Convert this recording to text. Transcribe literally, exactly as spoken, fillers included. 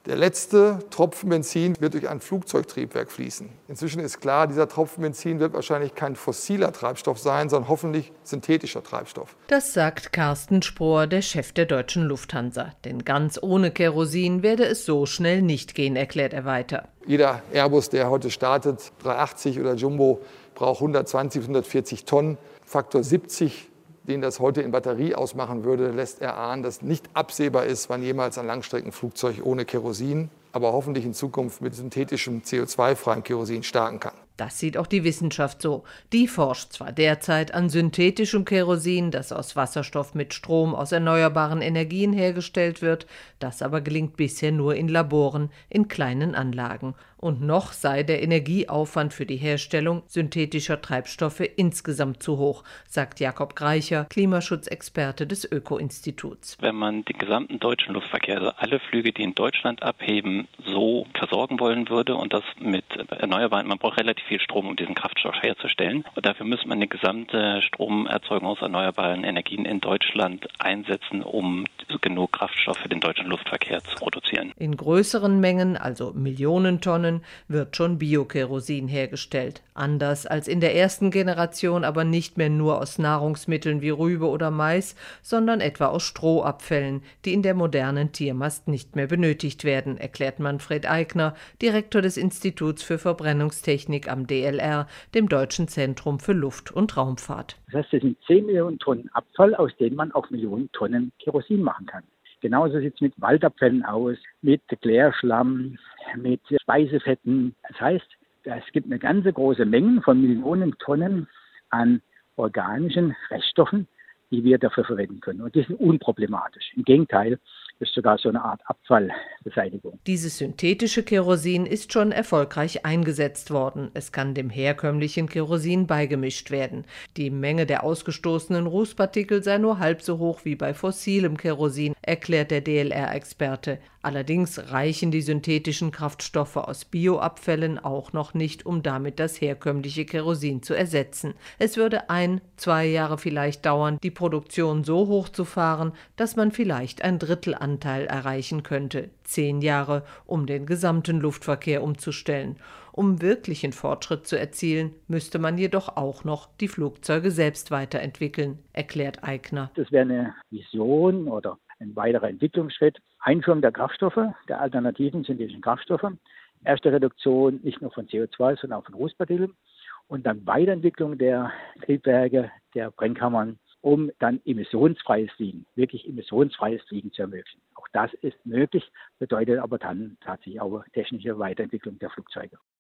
Der letzte Tropfen Benzin wird durch ein Flugzeugtriebwerk fließen. Inzwischen ist klar, dieser Tropfen Benzin wird wahrscheinlich kein fossiler Treibstoff sein, sondern hoffentlich synthetischer Treibstoff. Das sagt Carsten Spohr, der Chef der Deutschen Lufthansa. Denn ganz ohne Kerosin werde es so schnell nicht gehen, erklärt er weiter. Jeder Airbus, der heute startet, dreihundertachtzig oder Jumbo, braucht hundertzwanzig bis hundertvierzig Tonnen. Faktor siebzig, den das heute in Batterie ausmachen würde, lässt erahnen, dass nicht absehbar ist, wann jemals ein Langstreckenflugzeug ohne Kerosin, aber hoffentlich in Zukunft mit synthetischem C O zwei freiem Kerosin starten kann. Das sieht auch die Wissenschaft so. Die forscht zwar derzeit an synthetischem Kerosin, das aus Wasserstoff mit Strom aus erneuerbaren Energien hergestellt wird. Das aber gelingt bisher nur in Laboren, in kleinen Anlagen. Und noch sei der Energieaufwand für die Herstellung synthetischer Treibstoffe insgesamt zu hoch, sagt Jakob Greicher, Klimaschutzexperte des Öko-Instituts. Wenn man den gesamten deutschen Luftverkehr, also alle Flüge, die in Deutschland abheben, so versorgen wollen würde und das mit Erneuerbaren, man braucht relativ viel Strom, um diesen Kraftstoff herzustellen. Und dafür müsste man eine gesamte Stromerzeugung aus erneuerbaren Energien in Deutschland einsetzen, um genug Kraftstoff für den deutschen Luftverkehr zu produzieren. In größeren Mengen, also Millionen Tonnen, wird schon Biokerosin hergestellt. Anders als in der ersten Generation, aber nicht mehr nur aus Nahrungsmitteln wie Rübe oder Mais, sondern etwa aus Strohabfällen, die in der modernen Tiermast nicht mehr benötigt werden, erklärt Manfred Aigner, Direktor des Instituts für Verbrennungstechnik am D L R, dem Deutschen Zentrum für Luft- und Raumfahrt. Das heißt, es sind zehn Millionen Tonnen Abfall, aus denen man auch Millionen Tonnen Kerosin machen kann. Genauso sieht es mit Waldabfällen aus, mit Klärschlamm, mit Speisefetten. Das heißt, es gibt eine ganze große Menge von Millionen Tonnen an organischen Reststoffen, die wir dafür verwenden können. Und die sind unproblematisch. Im Gegenteil, das ist sogar so eine Art Abfallbeseitigung. Dieses synthetische Kerosin ist schon erfolgreich eingesetzt worden. Es kann dem herkömmlichen Kerosin beigemischt werden. Die Menge der ausgestoßenen Rußpartikel sei nur halb so hoch wie bei fossilem Kerosin, erklärt der D L R-Experte. Allerdings reichen die synthetischen Kraftstoffe aus Bioabfällen auch noch nicht, um damit das herkömmliche Kerosin zu ersetzen. Es würde ein, zwei Jahre vielleicht dauern, die Produktion so hochzufahren, dass man vielleicht ein Drittelanteil erreichen könnte. Zehn Jahre, um den gesamten Luftverkehr umzustellen. Um wirklichen Fortschritt zu erzielen, müsste man jedoch auch noch die Flugzeuge selbst weiterentwickeln, erklärt Aigner. Das wäre eine Vision oder ein weiterer Entwicklungsschritt. Einführung der Kraftstoffe, der alternativen synthetischen Kraftstoffe. Erste Reduktion nicht nur von C O zwei, sondern auch von Rußpartikeln. Und dann Weiterentwicklung der Triebwerke, der Brennkammern, um dann emissionsfreies Fliegen, wirklich emissionsfreies Fliegen zu ermöglichen. Auch das ist möglich, bedeutet aber dann tatsächlich auch technische Weiterentwicklung der Flugzeuge.